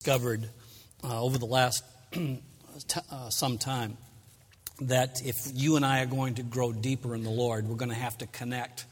discovered over the last some time that if you and I are going to grow deeper in the Lord, we're going to have to connect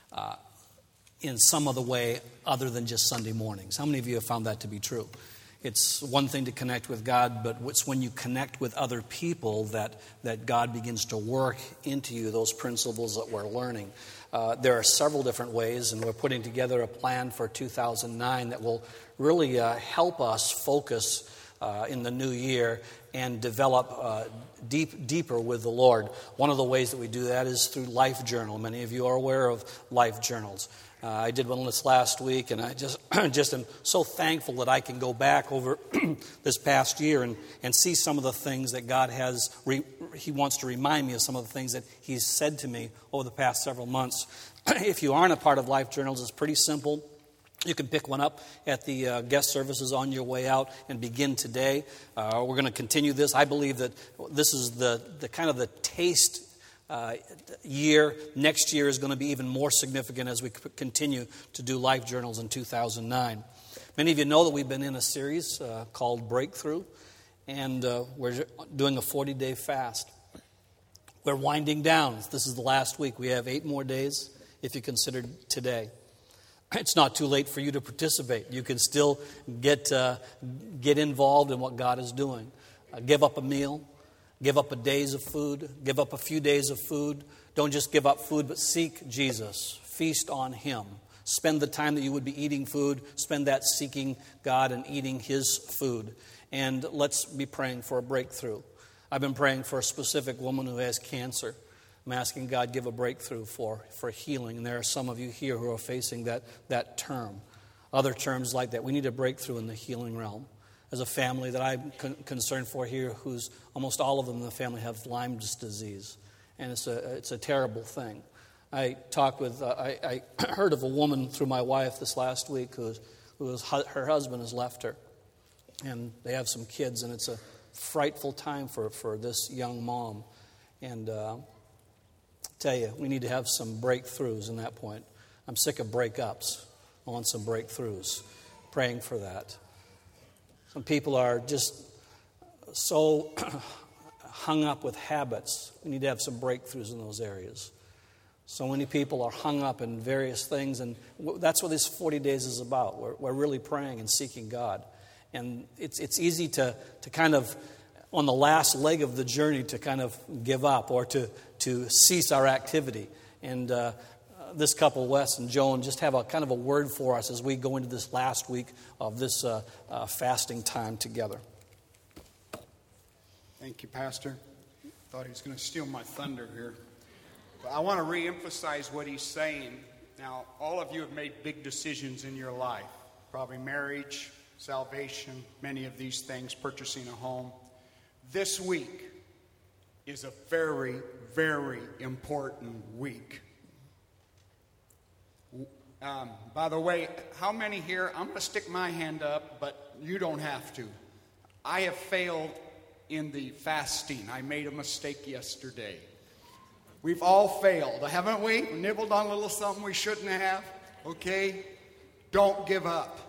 in some other way other than just Sunday mornings. How many of you have found that to be true? It's one thing to connect with God, but it's when you connect with other people that God begins to work into you those principles that we're learning. There are several different ways, and we're putting together a plan for 2009 that will really help us focus in the new year and develop deeper with the Lord. One of the ways that we do that is through Life Journal. Many of you are aware of Life Journals. I did one this last week, and I just am so thankful that I can go back over this past year and see some of the things that God has. He wants to remind me of some of the things that He's said to me over the past several months. If you aren't a part of Life Journals, it's pretty simple. You can pick one up at the guest services on your way out and begin today. We're going to continue this. I believe that this is the kind of the taste year. Next year is going to be even more significant as we continue to do Life Journals in 2009. Many of you know that we've been in a series called Breakthrough, and we're doing a 40-day fast. We're winding down. This is the last week. We have 8 more days if you consider today. It's not too late for you to participate. You can still get involved in what God is doing. Give up a meal. Give up a days of food. Give up a few days of food. Don't just give up food, but seek Jesus. Feast on Him. Spend the time that you would be eating food. Spend that seeking God and eating His food. And let's be praying for a breakthrough. I've been praying for a specific woman who has cancer. I'm asking God give a breakthrough for healing. And there are some of you here who are facing that term. Other terms like that. We need a breakthrough in the healing realm. As a family that I'm concerned for here, who's almost all of them in the family have Lyme's disease. And it's a terrible thing. I heard of a woman through my wife this last week her husband has left her. And they have some kids, and it's a frightful time for this young mom. And tell you, we need to have some breakthroughs in that point. I'm sick of breakups. I want some breakthroughs. Praying for that. Some people are just so hung up with habits. We need to have some breakthroughs in those areas. So many people are hung up in various things, and that's what this 40 days is about. We're really praying and seeking God. And it's easy to kind of, on the last leg of the journey, to kind of give up or to cease our activity. And this couple, Wes and Joan, just have a kind of a word for us as we go into this last week of this fasting time together. Thank you, Pastor. Thought he was going to steal my thunder here. But I want to reemphasize what he's saying. Now, all of you have made big decisions in your life. Probably marriage, salvation, many of these things, purchasing a home. This week is a very, very important week. By the way, how many here, I'm going to stick my hand up, but you don't have to. I have failed in the fasting. I made a mistake yesterday. We've all failed, haven't we? We nibbled on a little something we shouldn't have. Okay? Don't give up.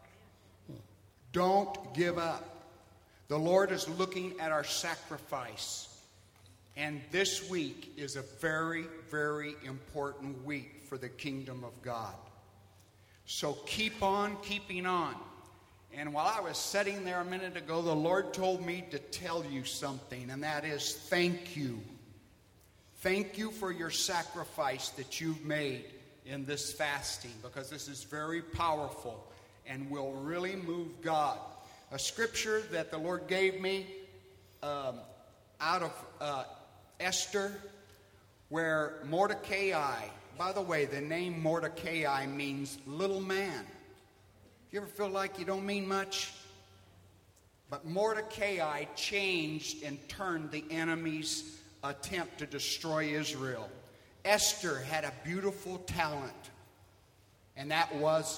Don't give up. The Lord is looking at our sacrifice. And this week is a very, very important week for the kingdom of God. So keep on keeping on. And while I was sitting there a minute ago, the Lord told me to tell you something, and that is thank you. Thank you for your sacrifice that you've made in this fasting, because this is very powerful and will really move God. A scripture that the Lord gave me out of Esther, where Mordecai, by the way, the name Mordecai means little man. You ever feel like you don't mean much? But Mordecai changed and turned the enemy's attempt to destroy Israel. Esther had a beautiful talent, and that was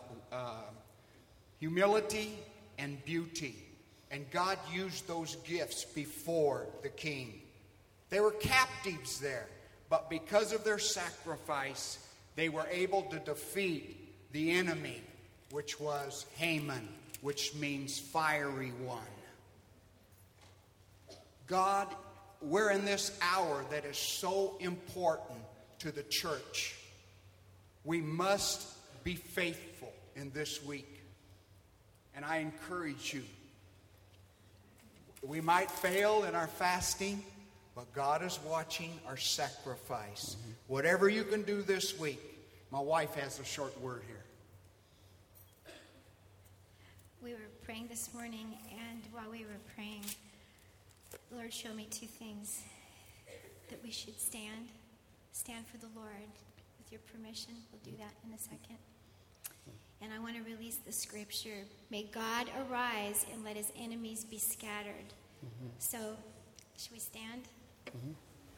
humility and beauty. And God used those gifts before the king. They were captives there, but because of their sacrifice, they were able to defeat the enemy, which was Haman, which means fiery one. God, we're in this hour that is so important to the church. We must be faithful in this week. And I encourage you. We might fail in our fasting, but God is watching our sacrifice. Mm-hmm. Whatever you can do this week. My wife has a short word here. We were praying this morning, and while we were praying, the Lord showed me two things. That we should stand for the Lord. With your permission, we'll do that in a second. And I want to release the scripture. May God arise and let his enemies be scattered. Mm-hmm. So, should we stand? Mm-hmm.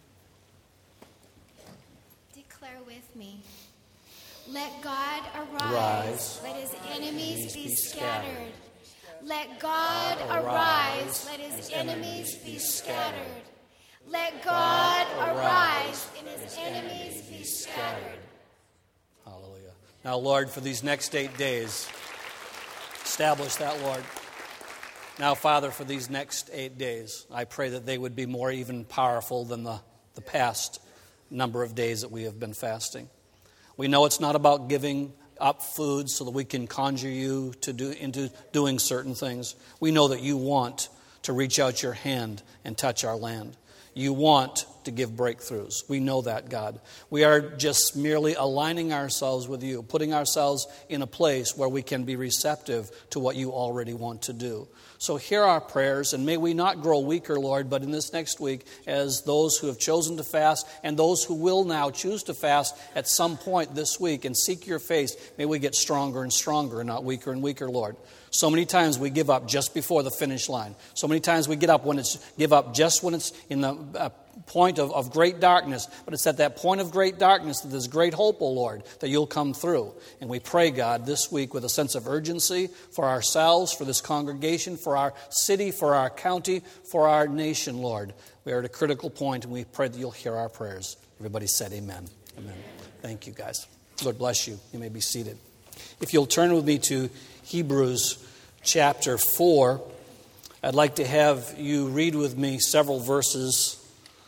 Declare with me. Let God arise. Let his enemies be scattered. Let God arise. Let his enemies be scattered. Let God arise and his enemies be scattered. Hallelujah. Now, Lord, for these next 8 days, establish that, Lord. Now, Father, for these next 8 days, I pray that they would be more even powerful than the past number of days that we have been fasting. We know it's not about giving up food so that we can conjure you into doing certain things. We know that you want to reach out your hand and touch our land. You want to give breakthroughs. We know that, God. We are just merely aligning ourselves with you, putting ourselves in a place where we can be receptive to what you already want to do. So hear our prayers, and may we not grow weaker, Lord, but in this next week, as those who have chosen to fast and those who will now choose to fast at some point this week and seek your face, may we get stronger and stronger and not weaker and weaker, Lord. So many times we give up just before the finish line. So many times we give up just when it's in the point of great darkness. But it's at that point of great darkness that there's great hope, O Lord, that you'll come through. And we pray, God, this week with a sense of urgency for ourselves, for this congregation, for our city, for our county, for our nation, Lord. We are at a critical point, and we pray that you'll hear our prayers. Everybody said amen. Amen. Thank you, guys. Lord bless you. You may be seated. If you'll turn with me to Hebrews chapter 4, I'd like to have you read with me several verses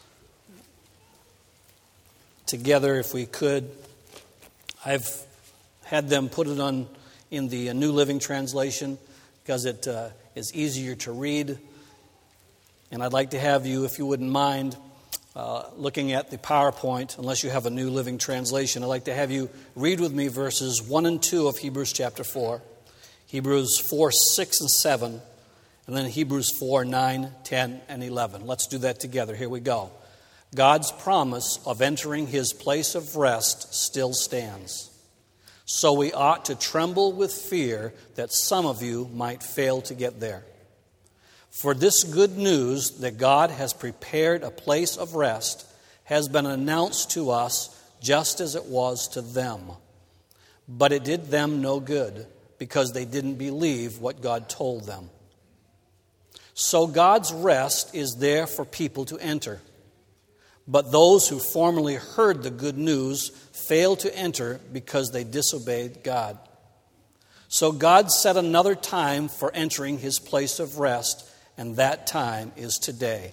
together, if we could. I've had them put it in the New Living Translation because it is easier to read. And I'd like to have you, if you wouldn't mind, looking at the PowerPoint, unless you have a New Living Translation, I'd like to have you read with me verses 1 and 2 of Hebrews chapter 4, Hebrews 4, 6, and 7, and then Hebrews 4, 9, 10, and 11. Let's do that together. Here we go. God's promise of entering his place of rest still stands. So we ought to tremble with fear that some of you might fail to get there. For this good news that God has prepared a place of rest has been announced to us just as it was to them. But it did them no good because they didn't believe what God told them. So God's rest is there for people to enter. But those who formerly heard the good news failed to enter because they disobeyed God. So God set another time for entering his place of rest, and that time is today.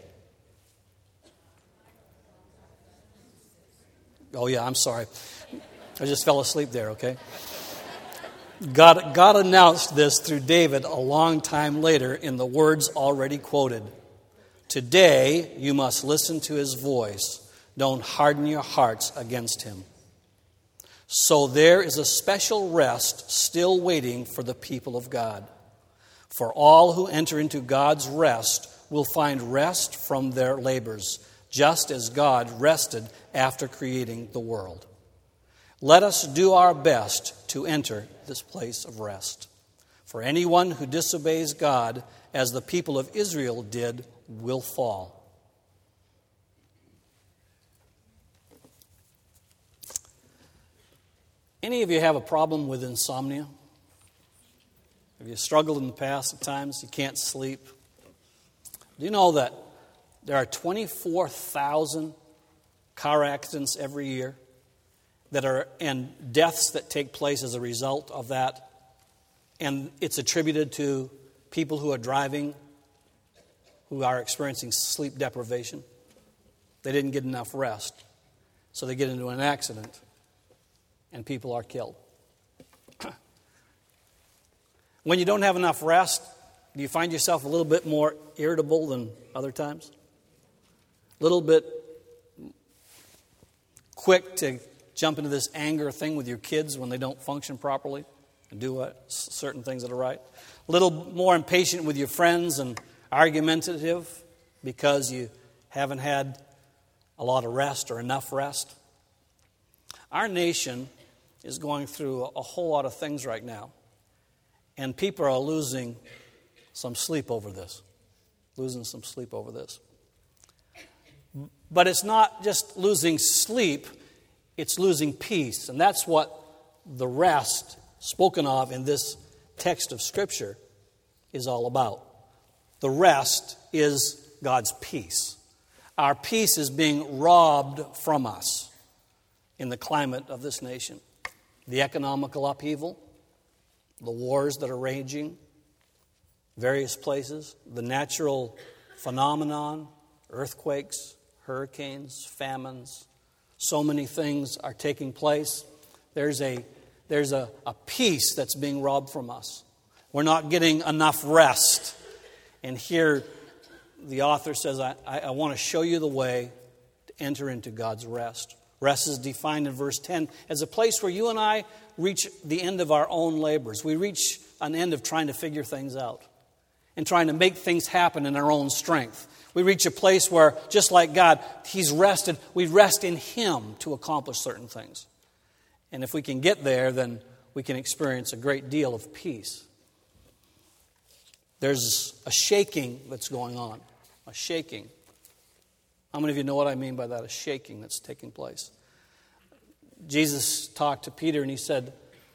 Oh yeah, I'm sorry. I just fell asleep there, okay? God announced this through David a long time later in the words already quoted. Today you must listen to his voice. Don't harden your hearts against him. So there is a special rest still waiting for the people of God. For all who enter into God's rest will find rest from their labors, just as God rested after creating the world. Let us do our best to enter this place of rest. For anyone who disobeys God, as the people of Israel did, will fall. Any of you have a problem with insomnia? Have you struggled in the past at times? You can't sleep? Do you know that there are 24,000 car accidents every year and deaths that take place as a result of that? And it's attributed to people who are driving, who are experiencing sleep deprivation. They didn't get enough rest. So they get into an accident, and people are killed. When you don't have enough rest, do you find yourself a little bit more irritable than other times? A little bit quick to jump into this anger thing with your kids when they don't function properly and do certain things that are right? A little more impatient with your friends and argumentative because you haven't had a lot of rest or enough rest? Our nation is going through a whole lot of things right now. And people are losing some sleep over this. But it's not just losing sleep, it's losing peace. And that's what the rest spoken of in this text of Scripture is all about. The rest is God's peace. Our peace is being robbed from us in the climate of this nation. The economical upheaval, the wars that are raging, various places, the natural phenomenon, earthquakes, hurricanes, famines, so many things are taking place. There's a peace that's being robbed from us. We're not getting enough rest. And here the author says, I want to show you the way to enter into God's rest. Rest is defined in verse 10 as a place where you and I reach the end of our own labors. We reach an end of trying to figure things out and trying to make things happen in our own strength. We reach a place where, just like God, He's rested. We rest in Him to accomplish certain things. And if we can get there, then we can experience a great deal of peace. There's a shaking that's going on. A shaking. How many of you know what I mean by that? A shaking that's taking place. Jesus talked to Peter and He said,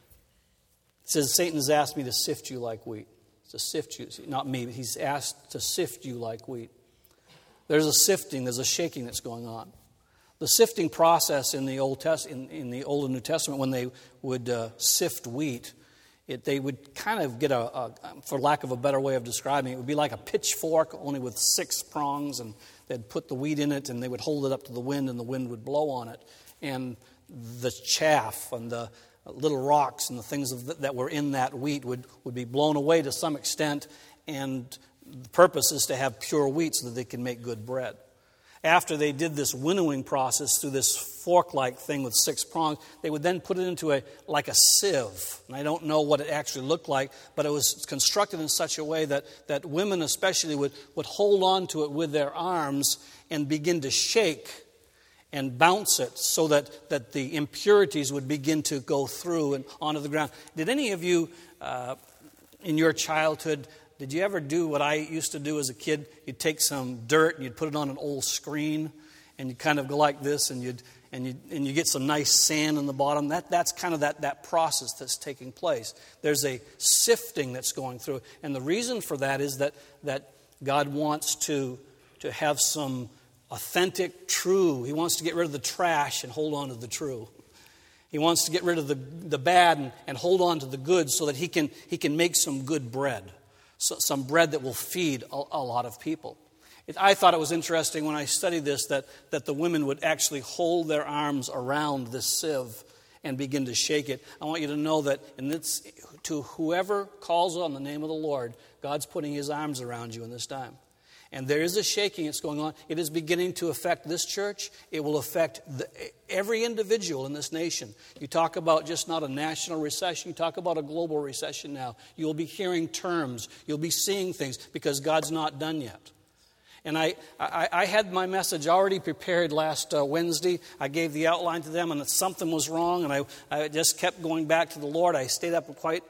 Satan's asked me to sift you like wheat. To sift you, not me, but He's asked to sift you like wheat. There's a sifting, there's a shaking that's going on. The sifting process in the Old in the Old and New Testament, when they would sift wheat, they would kind of get for lack of a better way of describing it, would be like a pitchfork, only with 6 prongs, and they'd put the wheat in it, and they would hold it up to the wind, and the wind would blow on it. And the chaff and the little rocks and the things that were in that wheat would be blown away to some extent, and the purpose is to have pure wheat so that they can make good bread. After they did this winnowing process through this fork-like thing with 6 prongs, they would then put it into a sieve. And I don't know what it actually looked like, but it was constructed in such a way that women especially would hold on to it with their arms and begin to shake and bounce it so that the impurities would begin to go through and onto the ground. Did any of you in your childhood, did you ever do what I used to do as a kid? You'd take some dirt and you'd put it on an old screen, and you'd kind of go like this, and you get some nice sand in the bottom. That's kind of that process that's taking place. There's a sifting that's going through, and the reason for that is that God wants to have some authentic, true. He wants to get rid of the trash and hold on to the true. He wants to get rid of the bad and hold on to the good so that he can make some good bread. Some bread that will feed a lot of people. I thought it was interesting when I studied this that the women would actually hold their arms around this sieve and begin to shake it. I want you to know that to whoever calls on the name of the Lord, God's putting His arms around you in this time. And there is a shaking that's going on. It is beginning to affect this church. It will affect every individual in this nation. You talk about just not a national recession. You talk about a global recession now. You'll be hearing terms. You'll be seeing things because God's not done yet. And I had my message already prepared last Wednesday. I gave the outline to them, and something was wrong, and I just kept going back to the Lord. I stayed up quite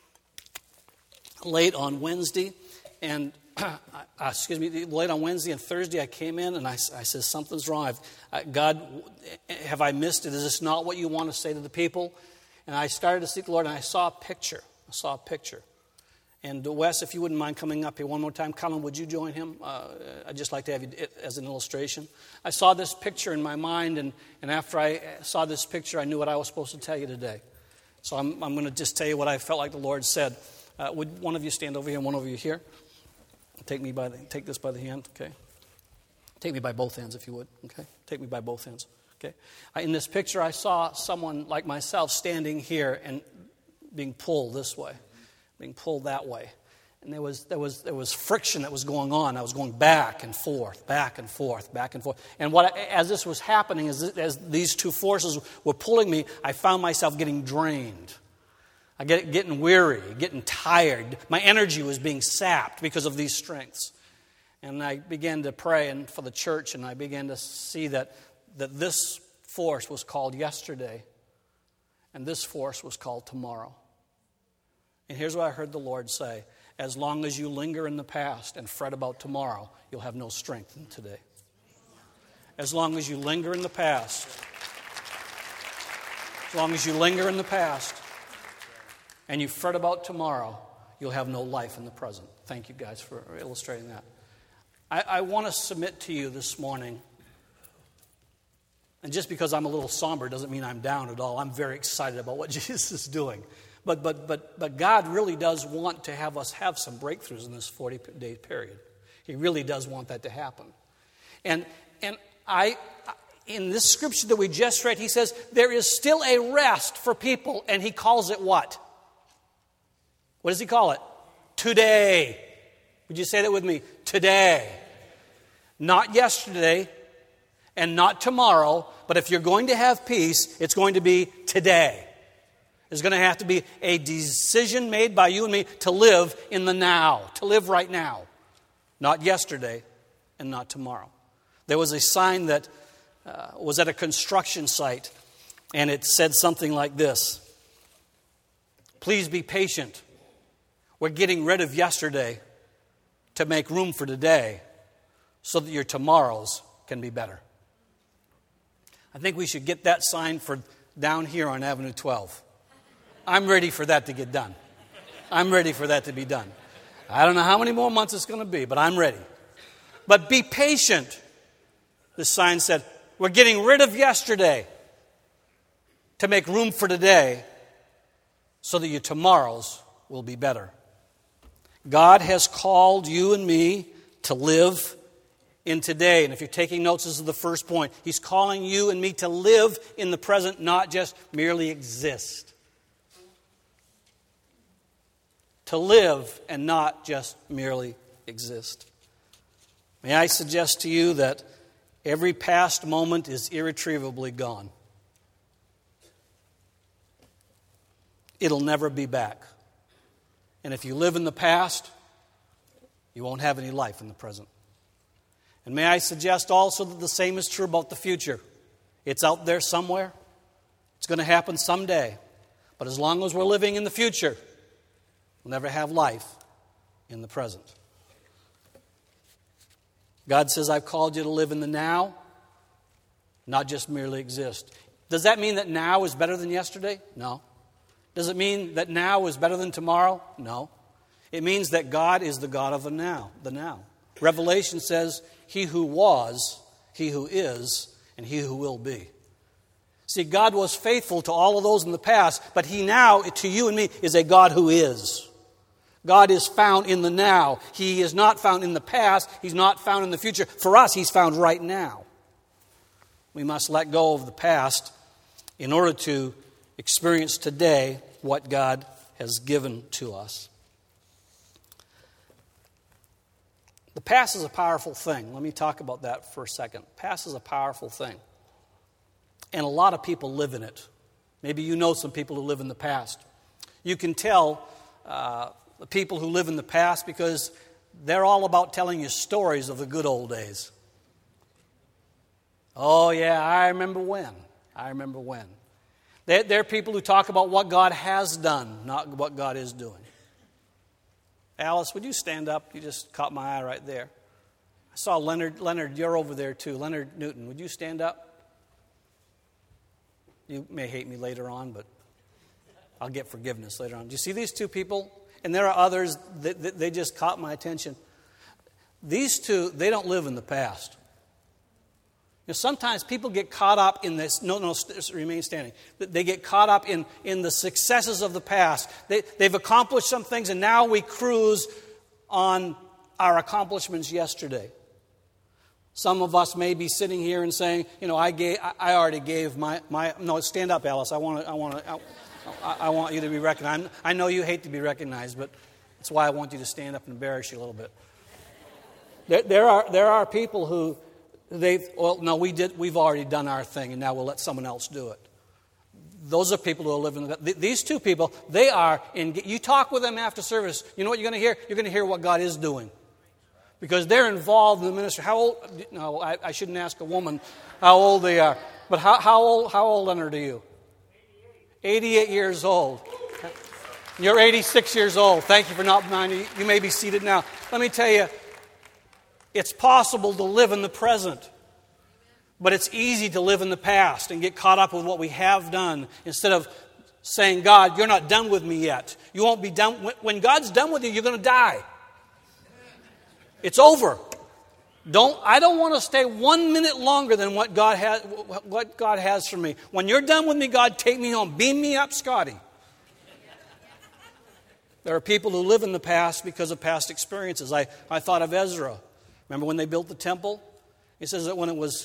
late on Wednesday, and late on Wednesday and Thursday I came in and I said, something's wrong. God, have I missed it? Is this not what you want to say to the people? And I started to seek the Lord, and I saw a picture. And Wes, if you wouldn't mind coming up here one more time. Colin, would you join him? I'd just like to have you as an illustration. I saw this picture in my mind, and after I saw this picture, I knew what I was supposed to tell you today. So I'm going to just tell you what I felt like the Lord said. Would one of you stand over here and one of you here? Take this by the hand, okay? Take me by both hands if you would, okay? Take me by both hands, okay? In this picture, I saw someone like myself standing here and being pulled this way, being pulled that way. And there was friction that was going on. I was going back and forth, back and forth, back and forth. And as this was happening, as these two forces were pulling me, I found myself getting drained. I getting weary, getting tired. My energy was being sapped because of these strengths. And I began to pray for the church, and I began to see that this force was called yesterday, and this force was called tomorrow. And here's what I heard the Lord say: as long as you linger in the past and fret about tomorrow, you'll have no strength in today. As long as you linger in the past, and you fret about tomorrow, you'll have no life in the present. Thank you guys for illustrating that. I want to submit to you this morning, and just because I'm a little somber doesn't mean I'm down at all. I'm very excited about what Jesus is doing. But God really does want to have us have some breakthroughs in this 40-day period. He really does want that to happen. And in this scripture that we just read, he says there is still a rest for people, and he calls it what? What does he call it? Today. Would you say that with me? Today. Not yesterday and not tomorrow, but if you're going to have peace, it's going to be today. There's going to have to be a decision made by you and me to live in the now, to live right now. Not yesterday and not tomorrow. There was a sign that was at a construction site, and it said something like this: please be patient. We're getting rid of yesterday to make room for today so that your tomorrows can be better. I think we should get that sign for down here on Avenue 12. I'm ready for that to get done. I'm ready for that to be done. I don't know how many more months it's going to be, but I'm ready. But be patient. The sign said, we're getting rid of yesterday to make room for today so that your tomorrows will be better. God has called you and me to live in today. And if you're taking notes, this is the first point. He's calling you and me to live in the present, not just merely exist. To live and not just merely exist. May I suggest to you that every past moment is irretrievably gone. It'll never be back. And if you live in the past, you won't have any life in the present. And may I suggest also that the same is true about the future. It's out there somewhere. It's going to happen someday. But as long as we're living in the future, we'll never have life in the present. God says, I've called you to live in the now, not just merely exist. Does that mean that now is better than yesterday? No. Does it mean that now is better than tomorrow? No. It means that God is the God of the now. Revelation says, he who was, he who is, and he who will be. See, God was faithful to all of those in the past, but he now, to you and me, is a God who is. God is found in the now. He is not found in the past. He's not found in the future. For us, he's found right now. We must let go of the past in order to experience today what God has given to us. The past is a powerful thing. Let me talk about that for a second. Past is a powerful thing. And a lot of people live in it. Maybe you know some people who live in the past. You can tell the people who live in the past because they're all about telling you stories of the good old days. Oh, yeah, I remember when. They're people who talk about what God has done, not what God is doing. Alice, would you stand up? You just caught my eye right there. I saw Leonard. Leonard, you're over there too. Leonard Newton, would you stand up? You may hate me later on, but I'll get forgiveness later on. Do you see these two people? And there are others that they just caught my attention. These two, they don't live in the past. Sometimes people get caught up in this. No, remain standing. They get caught up in the successes of the past. They've accomplished some things, and now we cruise on our accomplishments yesterday. Some of us may be sitting here and saying, I already gave my. No, stand up, Alice. I want you to be recognized. I know you hate to be recognized, but that's why I want you to stand up and embarrass you a little bit. There are people who we've already done our thing, and now we'll let someone else do it. Those are people who are living. These two people, they are in. You talk with them after service. You know what you're going to hear? You're going to hear what God is doing, because they're involved in the ministry. How old? No, I shouldn't ask a woman how old they are. But how old, Leonard, are you? 88 years old. You're 86 years old. Thank you for not minding. You may be seated now. Let me tell you, it's possible to live in the present. But it's easy to live in the past and get caught up with what we have done instead of saying, God, you're not done with me yet. You won't be done. When God's done with you, you're going to die. It's over. I don't want to stay 1 minute longer than what God has for me. When you're done with me, God, take me home. Beam me up, Scotty. There are people who live in the past because of past experiences. I thought of Ezra. Remember when they built the temple? He says that when it was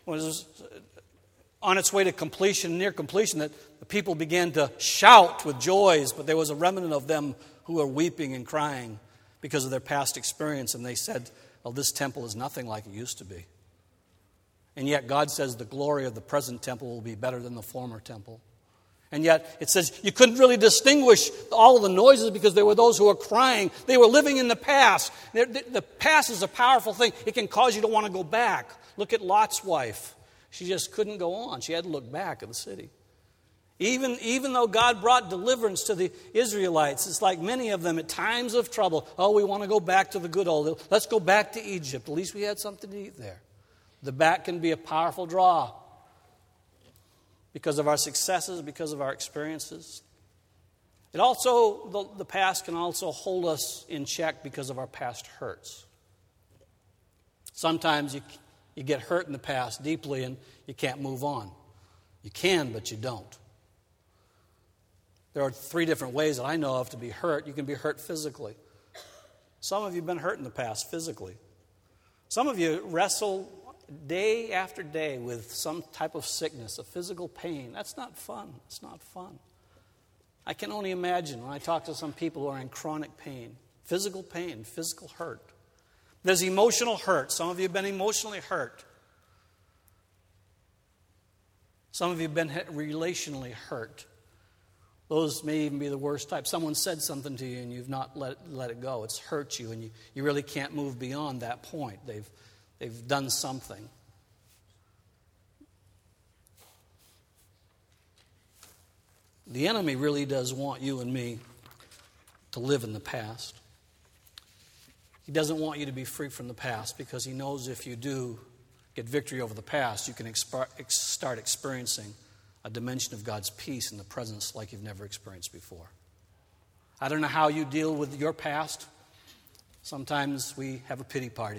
on its way to completion, near completion, that the people began to shout with joys, but there was a remnant of them who were weeping and crying because of their past experience. And they said, well, this temple is nothing like it used to be. And yet God says the glory of the present temple will be better than the former temple. And yet it says you couldn't really distinguish all of the noises because there were those who were crying. They were living in the past. The past is a powerful thing. It can cause you to want to go back. Look at Lot's wife. She just couldn't go on. She had to look back at the city. Even though God brought deliverance to the Israelites, it's like many of them at times of trouble. Oh, we want to go back to the good old. Let's go back to Egypt. At least we had something to eat there. The back can be a powerful draw because of our successes, because of our experiences. It also, the past can also hold us in check because of our past hurts. Sometimes you get hurt in the past deeply and you can't move on. You can, but you don't. There are 3 different ways that I know of to be hurt. You can be hurt physically. Some of you have been hurt in the past physically. Some of you wrestle day after day with some type of sickness, a physical pain. That's not fun. It's not fun. I can only imagine when I talk to some people who are in chronic pain, physical hurt. There's emotional hurt. Some of you have been emotionally hurt. Some of you have been relationally hurt. Those may even be the worst type. Someone said something to you and you've not let it go. It's hurt you and you really can't move beyond that point. They've done something. The enemy really does want you and me to live in the past. He doesn't want you to be free from the past because he knows if you do get victory over the past, you can start experiencing a dimension of God's peace in the presence like you've never experienced before. I don't know how you deal with your past. Sometimes we have a pity party.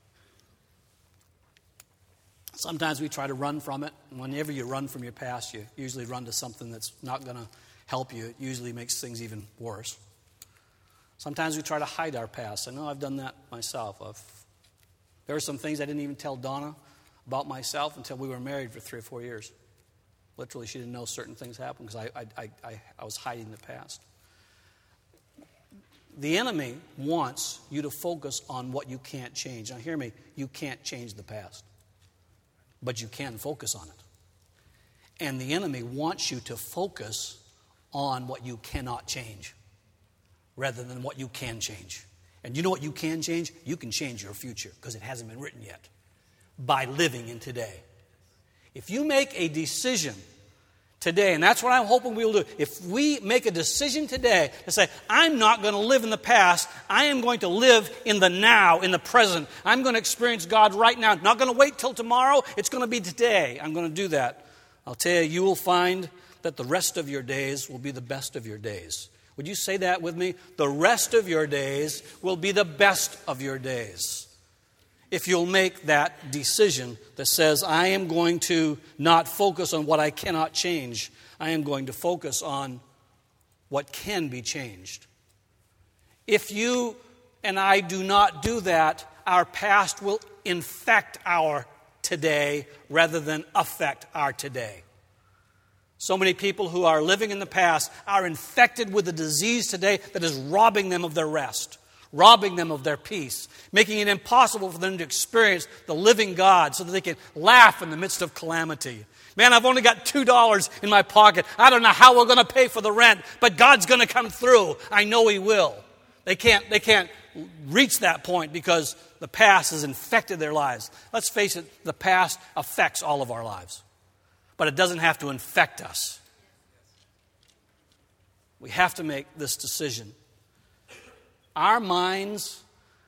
Sometimes we try to run from it. And whenever you run from your past, you usually run to something that's not going to help you. It usually makes things even worse. Sometimes we try to hide our past. I know I've done that myself. There are some things I didn't even tell Donna about myself until we were married for 3 or 4 years. Literally, she didn't know certain things happened because I was hiding the past. The enemy wants you to focus on what you can't change. Now hear me, you can't change the past. But you can focus on it. And the enemy wants you to focus on what you cannot change rather than what you can change. And you know what you can change? You can change your future because it hasn't been written yet by living in today. If you make a decision today, and that's what I'm hoping we will do. If we make a decision today to say, I'm not going to live in the past, I am going to live in the now, in the present. I'm going to experience God right now. Not going to wait till tomorrow. It's going to be today. I'm going to do that. I'll tell you, you will find that the rest of your days will be the best of your days. Would you say that with me? The rest of your days will be the best of your days. if you'll make that decision that says, I am going to not focus on what I cannot change. I am going to focus on what can be changed. If you and I do not do that, our past will infect our today rather than affect our today. So many people who are living in the past are infected with a disease today that is robbing them of their rest, robbing them of their peace, making it impossible for them to experience the living God so that they can laugh in the midst of calamity. Man, I've only got $2 in my pocket. I don't know how we're going to pay for the rent, but God's going to come through. I know He will. They can't reach that point because the past has infected their lives. Let's face it, the past affects all of our lives, but it doesn't have to infect us. We have to make this decision. Our minds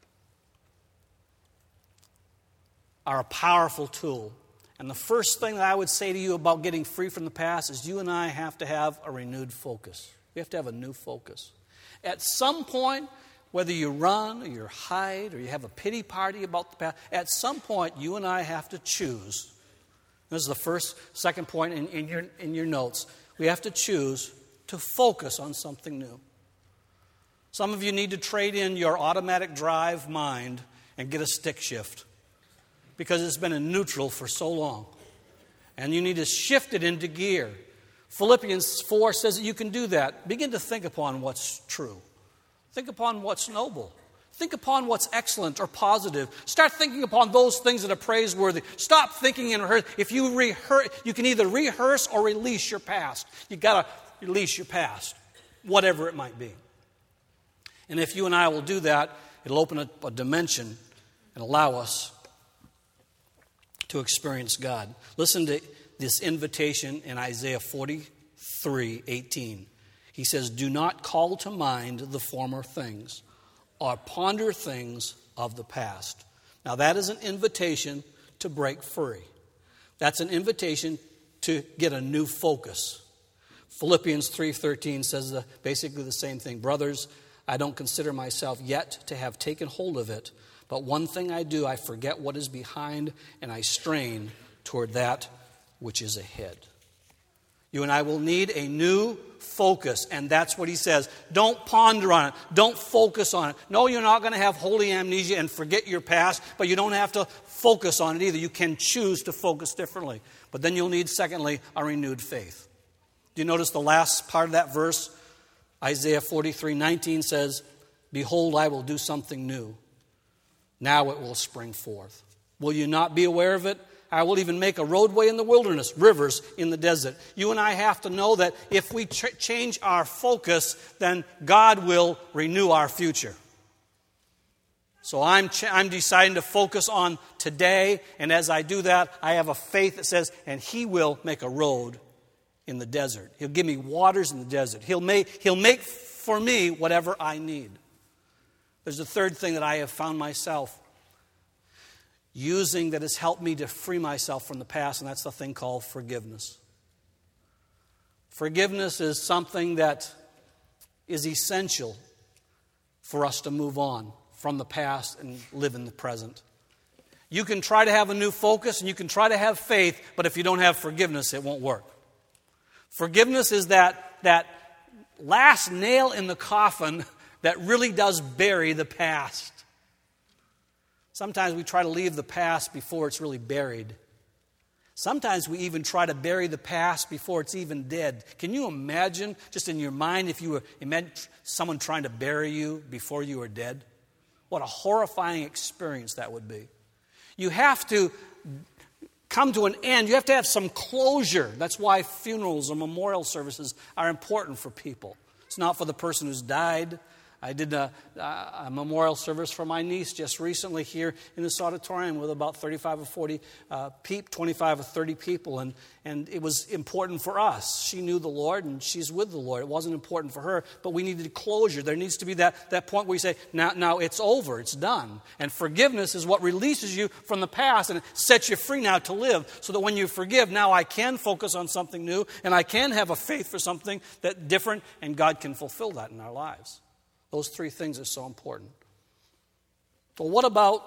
are a powerful tool. And the first thing that I would say to you about getting free from the past is you and I have to have a renewed focus. We have to have a new focus. At some point, whether you run or you hide or you have a pity party about the past, at some point you and I have to choose. This is the second point in your notes. We have to choose to focus on something new. Some of you need to trade in your automatic drive mind and get a stick shift because it's been in neutral for so long. And you need to shift it into gear. Philippians 4 says that you can do that. Begin to think upon what's true. Think upon what's noble. Think upon what's excellent or positive. Start thinking upon those things that are praiseworthy. Stop thinking in rehearse. If you rehearse, you can either rehearse or release your past. You've got to release your past, whatever it might be. And if you and I will do that, it'll open up a dimension and allow us to experience God. Listen to this invitation in Isaiah 43:18. He says, do not call to mind the former things or ponder things of the past. Now that is an invitation to break free. That's an invitation to get a new focus. Philippians 3:13 says basically the same thing. Brothers, I don't consider myself yet to have taken hold of it, but one thing I do, I forget what is behind and I strain toward that which is ahead. You and I will need a new focus, and that's what he says. Don't ponder on it. Don't focus on it. No, you're not going to have holy amnesia and forget your past, but you don't have to focus on it either. You can choose to focus differently. But then you'll need, secondly, a renewed faith. Do you notice the last part of that verse? Isaiah 43:19 says, behold, I will do something new. Now it will spring forth. Will you not be aware of it? I will even make a roadway in the wilderness, rivers in the desert. You and I have to know that if we change our focus, then God will renew our future. So I'm deciding to focus on today, and as I do that, I have a faith that says, and He will make a road in the desert. He'll give me waters in the desert. He'll make for me whatever I need. There's a third thing that I have found myself using that has helped me to free myself from the past, and that's the thing called forgiveness. Forgiveness is something that is essential for us to move on from the past and live in the present. You can try to have a new focus and you can try to have faith, but if you don't have forgiveness, it won't work. Forgiveness is that last nail in the coffin that really does bury the past. Sometimes we try to leave the past before it's really buried. Sometimes we even try to bury the past before it's even dead. Can you imagine, just in your mind, if you were someone trying to bury you before you were dead? What a horrifying experience that would be. You have to come to an end. You have to have some closure. That's why funerals or memorial services are important for people. It's not for the person who's died. I did a memorial service for my niece just recently here in this auditorium with about 35 or 40 people, 25 or 30 people, and it was important for us. She knew the Lord, and she's with the Lord. It wasn't important for her, but we needed closure. There needs to be that point where you say, now it's over, it's done. And forgiveness is what releases you from the past, and it sets you free now to live, so that when you forgive, now I can focus on something new, and I can have a faith for something that's different, and God can fulfill that in our lives. Those three things are so important. But what about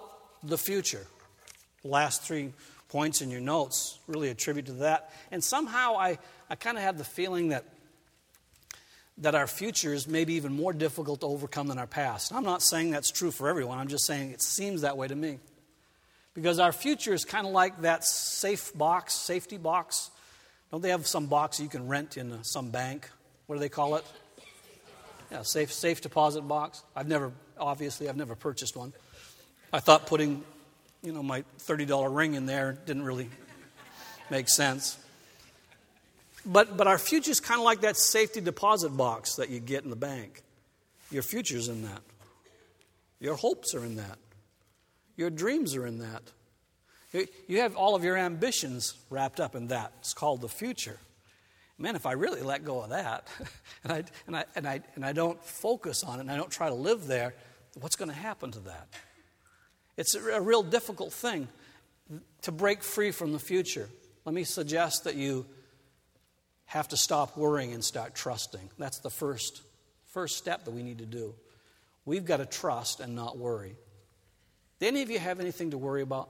the future. The last 3 points in your notes really attribute to that. And somehow I kind of have the feeling that our future is maybe even more difficult to overcome than our past. I'm not saying that's true for everyone. I'm just saying it seems that way to me. Because our future is kind of like that safety box. Don't they have some box you can rent in some bank? What do they call it? Yeah, safe deposit box. I've never purchased one. I thought putting, my $30 ring in there didn't really make sense. But our future is kind of like that safety deposit box that you get in the bank. Your future's in that. Your hopes are in that. Your dreams are in that. You have all of your ambitions wrapped up in that. It's called the future. Man, if I really let go of that, and I don't focus on it, and I don't try to live there, what's going to happen to that? It's a real difficult thing to break free from the future. Let me suggest that you have to stop worrying and start trusting. That's the first step that we need to do. We've got to trust and not worry. Do any of you have anything to worry about?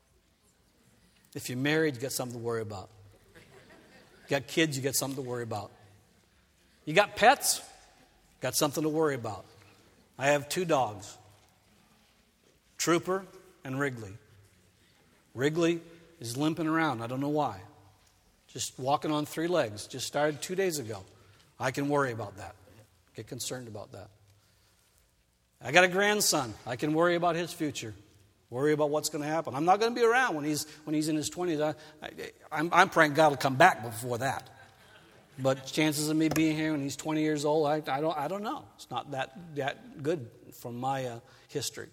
If you're married, you got something to worry about. You got kids, you got something to worry about. You got pets, got something to worry about. I have 2 dogs, Trooper and Wrigley. Wrigley is limping around. I don't know why. Just walking on 3 legs. Just started 2 days ago. I can worry about that. Get concerned about that. I got a grandson. I can worry about his future. Worry about what's going to happen. I'm not going to be around when he's in his 20s. I'm praying God will come back before that. But chances of me being here when he's 20 years old, I don't know. It's not that good from my history.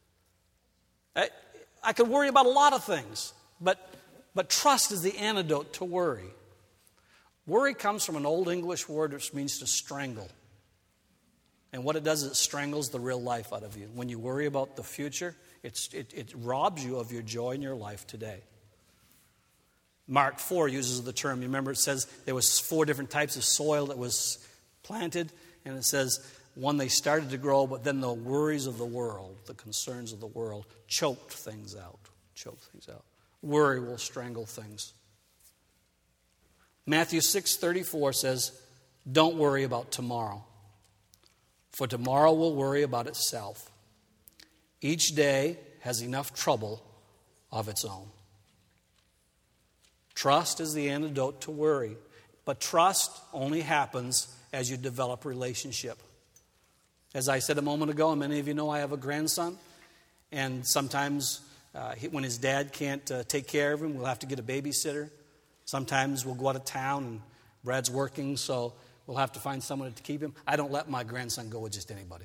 I could worry about a lot of things, but trust is the antidote to worry. Worry comes from an old English word which means to strangle. And what it does is it strangles the real life out of you. When you worry about the future, it robs you of your joy in your life today. Mark 4 uses the term. You remember it says there was 4 different types of soil that was planted. And it says, one, they started to grow, but then the worries of the world, the concerns of the world, choked things out. Worry will strangle things. Matthew 6:34 says, don't worry about tomorrow, for tomorrow will worry about itself. Each day has enough trouble of its own. Trust is the antidote to worry, but trust only happens as you develop relationship. As I said a moment ago, and many of you know I have a grandson, and sometimes when his dad can't take care of him, we'll have to get a babysitter. Sometimes we'll go out of town, and Brad's working, so we'll have to find someone to keep him. I don't let my grandson go with just anybody.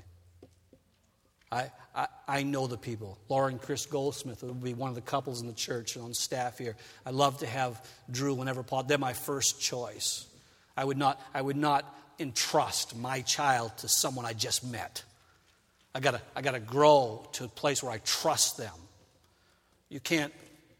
I know the people. Laura and Chris Goldsmith would be one of the couples in the church and on staff here. I love to have Drew whenever possible. They're my first choice. I would not entrust my child to someone I just met. I gotta grow to a place where I trust them. You can't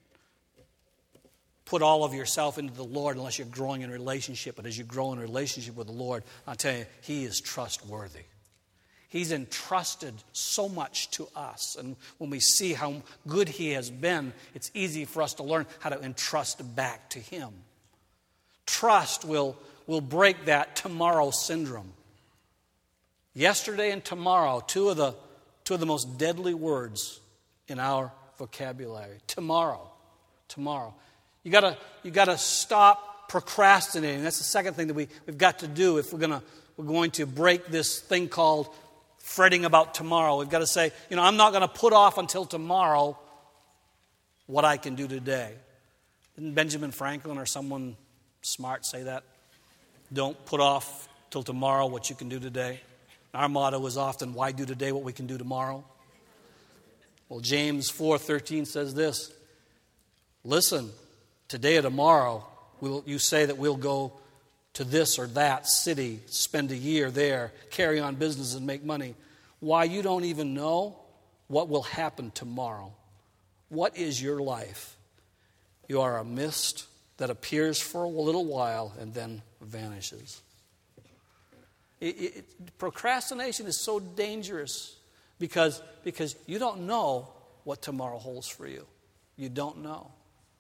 put all of yourself into the Lord unless you're growing in a relationship. But as you grow in a relationship with the Lord, I'll tell you, He is trustworthy. He's entrusted so much to us. And when we see how good He has been, it's easy for us to learn how to entrust back to Him. Trust will break that tomorrow syndrome. Yesterday and tomorrow, two of the most deadly words in our vocabulary. Tomorrow. You gotta stop procrastinating. That's the second thing that we've got to do if we're going to break this thing called fretting about tomorrow. We've got to say, I'm not going to put off until tomorrow what I can do today. Didn't Benjamin Franklin or someone smart say that? Don't put off till tomorrow what you can do today. Our motto is often, why do today what we can do tomorrow? Well, James 4:13 says this, listen, today or tomorrow, you say that we'll go to this or that city, spend a year there, carry on business and make money. Why, you don't even know what will happen tomorrow. What is your life? You are a mist that appears for a little while and then vanishes. Procrastination is so dangerous because you don't know what tomorrow holds for you. You don't know.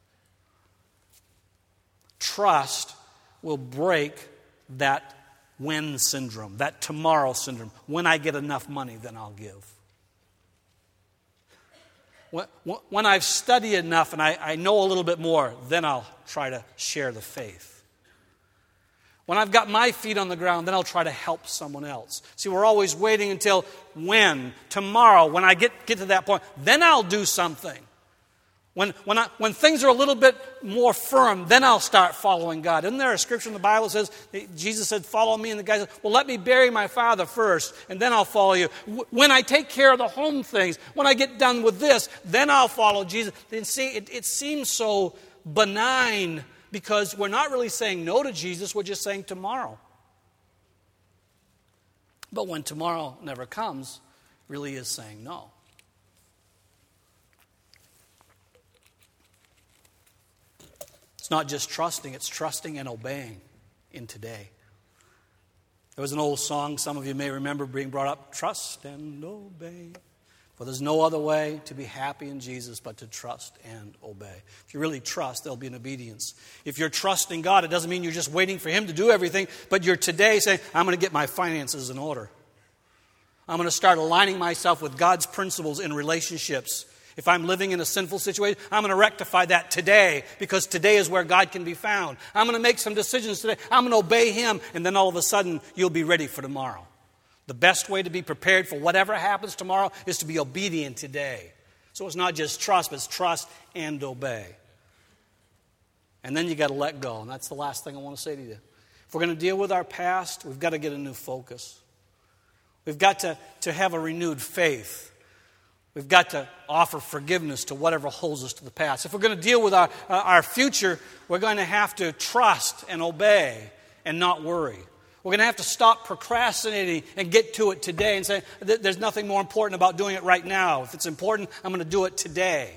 Trust will break that when syndrome, that tomorrow syndrome. When I get enough money, then I'll give. When I've studied enough and I know a little bit more, then I'll try to share the faith. When I've got my feet on the ground, then I'll try to help someone else. See, we're always waiting until when, tomorrow, when I get to that point, then I'll do something. When things are a little bit more firm, then I'll start following God. Isn't there a scripture in the Bible that says, Jesus said, follow me, and the guy said, well, let me bury my father first, and then I'll follow you. When I take care of the home things, when I get done with this, then I'll follow Jesus. And see, it seems so benign, because we're not really saying no to Jesus, we're just saying tomorrow. But when tomorrow never comes, really is saying no. It's not just trusting, it's trusting and obeying in today. There was an old song, some of you may remember being brought up, trust and obey. For there's no other way to be happy in Jesus but to trust and obey. If you really trust, there'll be an obedience. If you're trusting God, it doesn't mean you're just waiting for Him to do everything, but you're today saying, I'm going to get my finances in order. I'm going to start aligning myself with God's principles in relationships. If I'm living in a sinful situation, I'm going to rectify that today, because today is where God can be found. I'm going to make some decisions today. I'm going to obey Him, and then all of a sudden, you'll be ready for tomorrow. The best way to be prepared for whatever happens tomorrow is to be obedient today. So it's not just trust, but it's trust and obey. And then you got to let go. And that's the last thing I want to say to you. If we're going to deal with our past, we've got to get a new focus. We've got to have a renewed faith. We've got to offer forgiveness to whatever holds us to the past. If we're going to deal with our future, we're going to have to trust and obey and not worry. We're going to have to stop procrastinating and get to it today and say, there's nothing more important about doing it right now. If it's important, I'm going to do it today.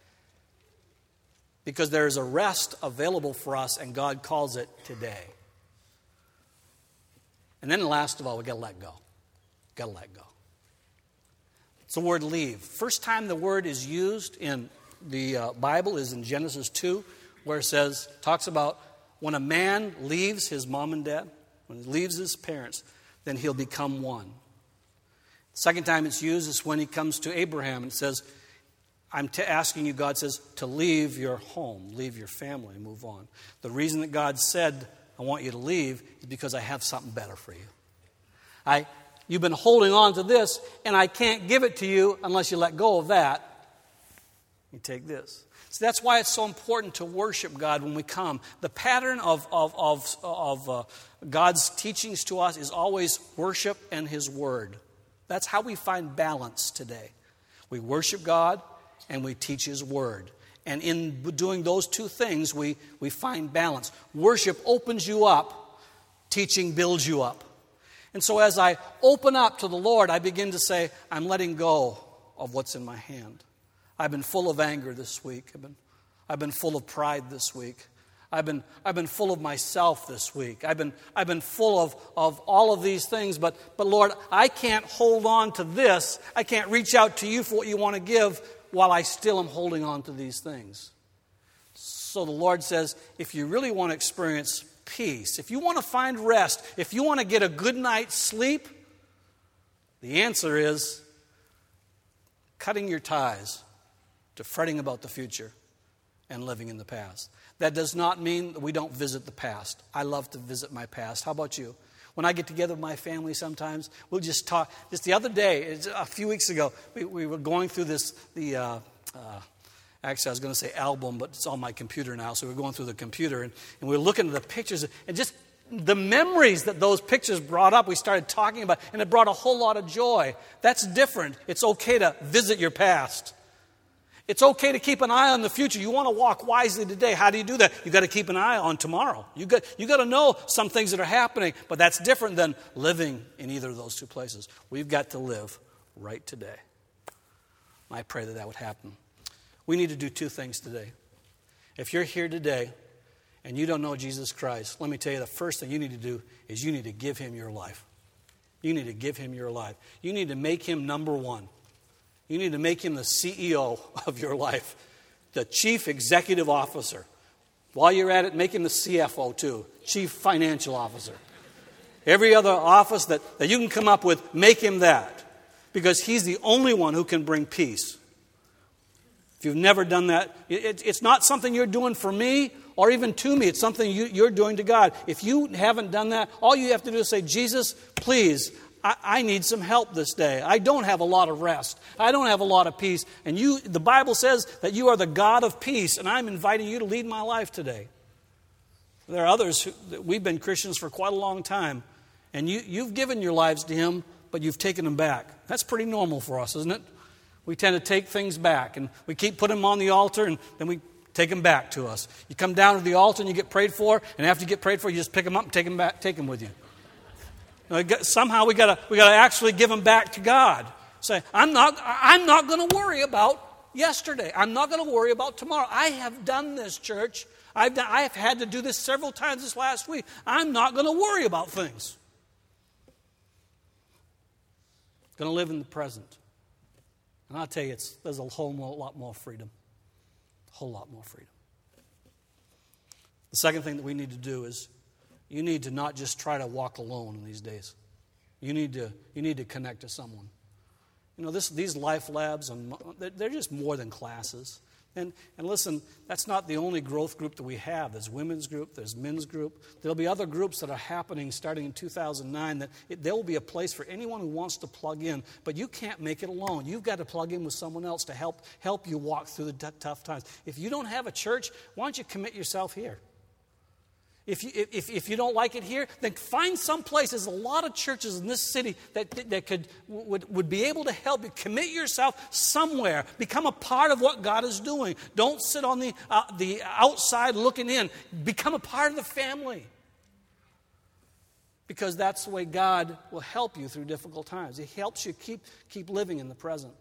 Because there is a rest available for us, and God calls it today. And then last of all, we've got to let go. Got to let go. It's the word leave. First time the word is used in the Bible is in Genesis 2, where it talks about when a man leaves his mom and dad, when he leaves his parents, then he'll become one. The second time it's used is when he comes to Abraham and says, I'm asking you, God says, to leave your home, leave your family, and move on. The reason that God said, I want you to leave, is because I have something better for you. You've been holding on to this, and I can't give it to you unless you let go of that. You take this. So that's why it's so important to worship God when we come. The pattern of God's teachings to us is always worship and His Word. That's how we find balance today. We worship God and we teach His Word. And in doing those two things, we find balance. Worship opens you up. Teaching builds you up. And so as I open up to the Lord, I begin to say, I'm letting go of what's in my hand. I've been full of anger this week. I've been full of pride this week. I've been full of myself this week. I've been full of all of these things. But Lord, I can't hold on to this. I can't reach out to you for what you want to give while I still am holding on to these things. So the Lord says, if you really want to experience peace, if you want to find rest, if you want to get a good night's sleep, the answer is cutting your ties to fretting about the future and living in the past. That does not mean that we don't visit the past. I love to visit my past. How about you? When I get together with my family sometimes, we'll just talk. Just the other day, a few weeks ago, we were going through actually I was going to say album, but it's on my computer now, so we're going through the computer, and we were looking at the pictures, and just the memories that those pictures brought up, we started talking about, and it brought a whole lot of joy. That's different. It's okay to visit your past. It's okay to keep an eye on the future. You want to walk wisely today. How do you do that? You've got to keep an eye on tomorrow. You got to know some things that are happening, but that's different than living in either of those two places. We've got to live right today. I pray that would happen. We need to do two things today. If you're here today and you don't know Jesus Christ, let me tell you, the first thing you need to do is you need to give Him your life. You need to give Him your life. You need to make Him number one You need to make him the CEO of your life, the chief executive officer. While you're at it, make him the CFO too, chief financial officer. Every other office that you can come up with, make him that. Because he's the only one who can bring peace. If you've never done that, it's not something you're doing for me or even to me. It's something you're doing to God. If you haven't done that, all you have to do is say, Jesus, please, I need some help this day. I don't have a lot of rest. I don't have a lot of peace. And the Bible says that you are the God of peace, and I'm inviting you to lead my life today. There are others we've been Christians for quite a long time, and you've given your lives to him, but you've taken them back. That's pretty normal for us, isn't it? We tend to take things back, and we keep putting them on the altar, and then we take them back to us. You come down to the altar and you get prayed for, and after you get prayed for, you just pick them up and take them back, take them with you. Somehow we got to actually give them back to God. Say, I'm not going to worry about yesterday. I'm not going to worry about tomorrow. I have done this, church. I have had to do this several times this last week. I'm not going to worry about things. Going to live in the present. And I'll tell you, there's a whole lot more freedom. A whole lot more freedom. The second thing that we need to do is you need to not just try to walk alone in these days. You need to connect to someone. You know, these life labs, they're just more than classes. And listen, that's not the only growth group that we have. There's women's group, there's men's group. There'll be other groups that are happening starting in 2009 that there will be a place for anyone who wants to plug in. But you can't make it alone. You've got to plug in with someone else to help you walk through the tough times. If you don't have a church, why don't you commit yourself here? If you don't like it here, then find some place. There's a lot of churches in this city that would be able to help you. Commit yourself somewhere. Become a part of what God is doing. Don't sit on the outside looking in. Become a part of the family. Because that's the way God will help you through difficult times. He helps you keep living in the present.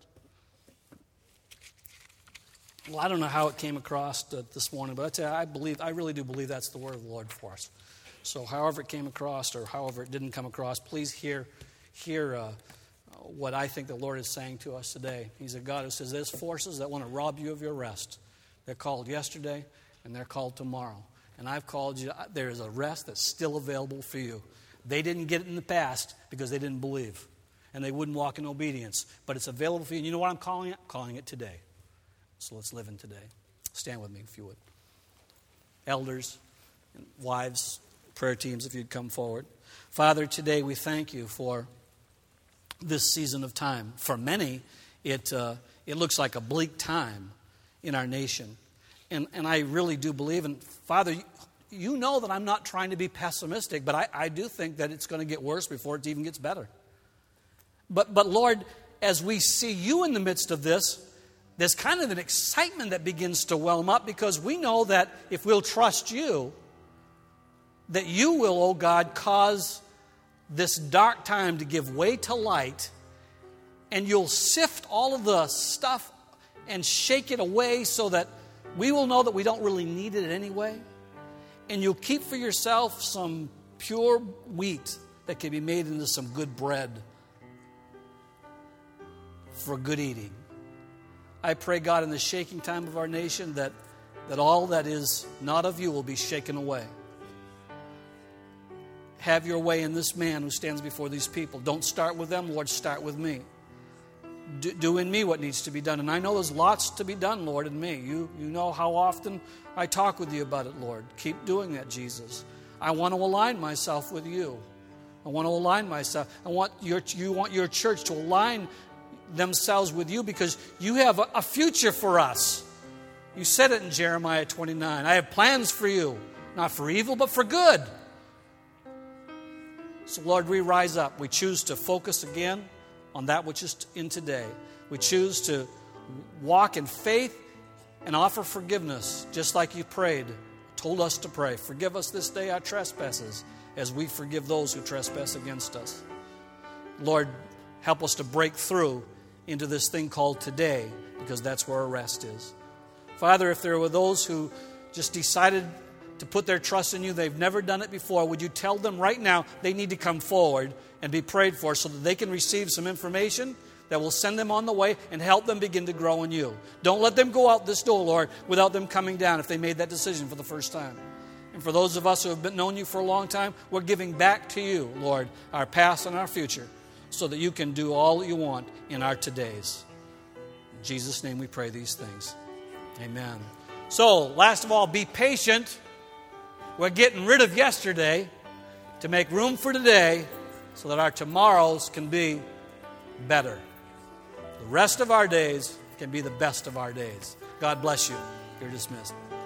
Well, I don't know how it came across this morning, but I tell you, I really do believe that's the word of the Lord for us. So however it came across or however it didn't come across, please hear what I think the Lord is saying to us today. He's a God who says there's forces that want to rob you of your rest. They're called yesterday and they're called tomorrow. And I've called you, there is a rest that's still available for you. They didn't get it in the past because they didn't believe. And they wouldn't walk in obedience. But it's available for you. And you know what I'm calling it? I'm calling it today. So let's live in today. Stand with me if you would. Elders and wives, prayer teams, if you'd come forward. Father, today we thank you for this season of time. For many, it looks like a bleak time in our nation. And I really do believe, and Father, you know that I'm not trying to be pessimistic, but I do think that it's going to get worse before it even gets better. But Lord, as we see you in the midst of this, there's kind of an excitement that begins to well up because we know that if we'll trust you, that you will, oh God, cause this dark time to give way to light, and you'll sift all of the stuff and shake it away so that we will know that we don't really need it anyway. And you'll keep for yourself some pure wheat that can be made into some good bread for good eating. I pray, God, in the shaking time of our nation that all that is not of you will be shaken away. Have your way in this man who stands before these people. Don't start with them, Lord, start with me. Do in me what needs to be done. And I know there's lots to be done, Lord, in me. You know how often I talk with you about it, Lord. Keep doing that, Jesus. I want to align myself with you. I want to align myself. You want your church to align themselves with you because you have a future for us. You said it in Jeremiah 29. I have plans for you, not for evil, but for good. So, Lord, we rise up. We choose to focus again on that which is in today. We choose to walk in faith and offer forgiveness, just like you told us to pray. Forgive us this day our trespasses, as we forgive those who trespass against us. Lord, help us to break through into this thing called today, because that's where our rest is. Father, if there were those who just decided to put their trust in you, they've never done it before, would you tell them right now they need to come forward and be prayed for so that they can receive some information that will send them on the way and help them begin to grow in you. Don't let them go out this door, Lord, without them coming down if they made that decision for the first time. And for those of us who have known you for a long time, we're giving back to you, Lord, our past and our future, so that you can do all that you want in our todays. In Jesus' name we pray these things. Amen. So, last of all, be patient. We're getting rid of yesterday to make room for today so that our tomorrows can be better. The rest of our days can be the best of our days. God bless you. You're dismissed.